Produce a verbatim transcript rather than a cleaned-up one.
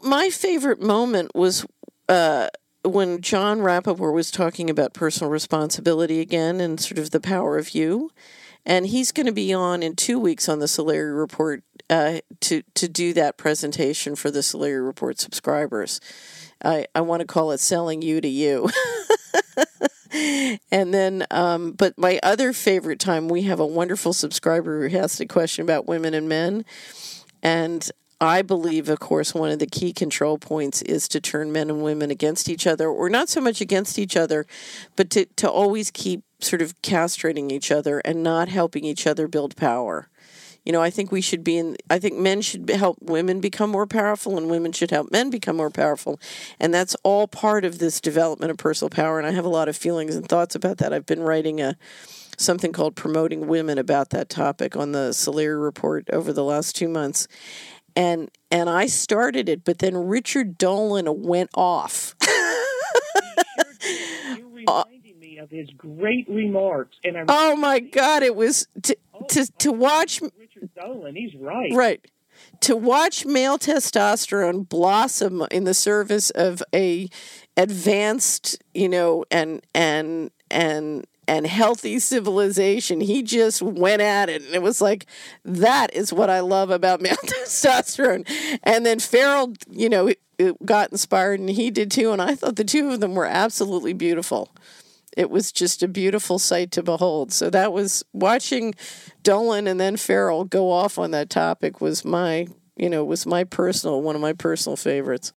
my favorite moment was uh, when John Rappaport was talking about personal responsibility again and sort of the power of you. And he's going to be on in two weeks on the Solari Report uh, to, to do that presentation for the Solari Report subscribers. I, I want to call it Selling You to You. And then, um, but my other favorite time, we have a wonderful subscriber who asked a question about women and men. And I believe, of course, one of the key control points is to turn men and women against each other, or not so much against each other, but to, to always keep sort of castrating each other and not helping each other build power. You know, I think we should be in, I think men should help women become more powerful and women should help men become more powerful. And that's all part of this development of personal power. And I have a lot of feelings and thoughts about that. I've been writing a something called Promoting Women about that topic on the Solari Report over the last two months. And and I started it, but then Richard Dolan went off. You reminded me of his great remarks. And I oh, my God, it was to, oh, to, to watch... Richard Dolan, he's right. Right. To watch male testosterone blossom in the service of a advanced, you know, and and and and healthy civilization, he just went at it. And it was like, that is what I love about male testosterone. And then Farrell, you know, got inspired, and he did too. And I thought the two of them were absolutely beautiful. It was just a beautiful sight to behold. So that was, watching Dolan and then Farrell go off on that topic was my, you know, was my personal, one of my personal favorites.